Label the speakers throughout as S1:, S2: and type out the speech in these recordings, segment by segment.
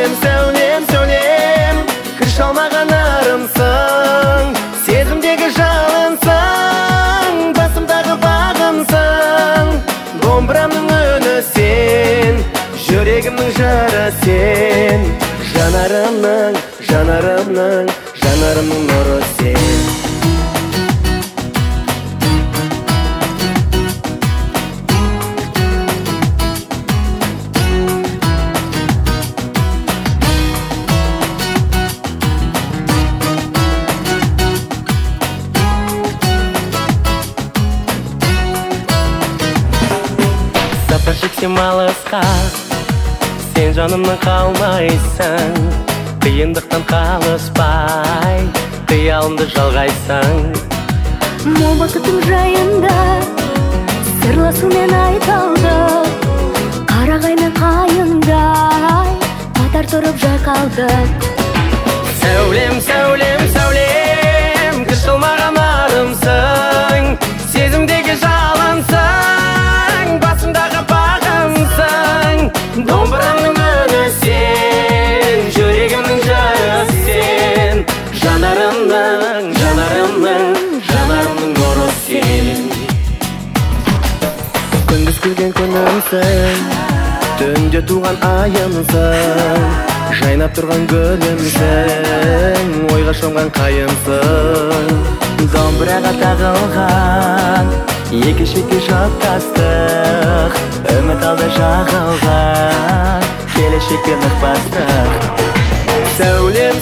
S1: сәулем, кір шалмаған арымсың, сезімдегі жалынсың, басымдағы бағымсың. Домбырамның үні сен, жүрегімнің жары сен, жанарымның нұры сен. Сапар шексем алысқа, сен жанымнан қалмайсың, қиындықтан қалыспай, қиялымды жалғайсың.
S2: Мол бақытым жайында сырласумен айталдық, қарағай мен қайыңдай қатар тұрып жайқалдық.
S1: Сәулем, кір шалмаған арымсың, сезімдегі жалынсың, басымдағы бағымсың. Домбырамның үні сен, жүрегімнің жары сен, жанарымның нұры сен. Күндіз күлген күнімсің, түнде туған айымсың, жайнап тұрған гүлімсің, ойға шомған қайымсың. Домбыраға тағылған екі шекте жаттастық, үміт алды жағылған, келешекке нық бастық. Сәулем,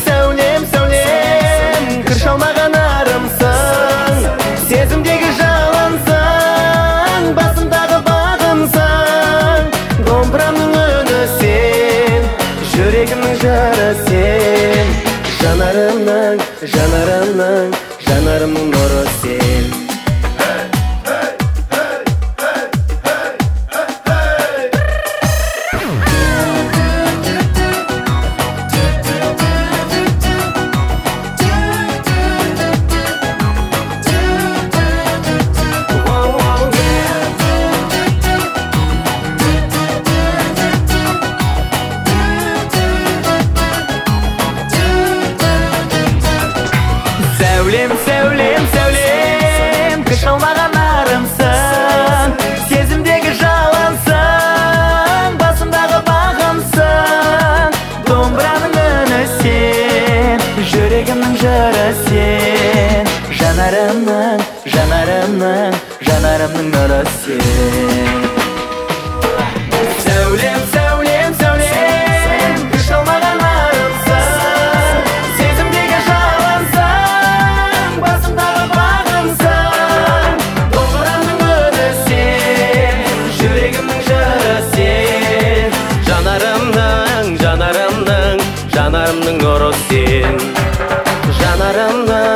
S1: кір шалмаған арымсың, сезімдегі жалынсың, басымдағы бағымсың. Домбырамның үні сен, жүрегімнің жары сен, жанарымның нұры сен. Сәулем, кір шалмаған арымсың, сезімдегі жалынсың, басымдағы бағымсың. Домбыраның үні сен, жүрегімнің жыры сен, жанарымның нұры сен. Сәулем, кір шалмаған арымсың, сезімдегі жалынсың, басымдағы бағымсың. Домбырамның үні сен, жүрегімнің жыры сен, жанарымның нұры сен, жанарымның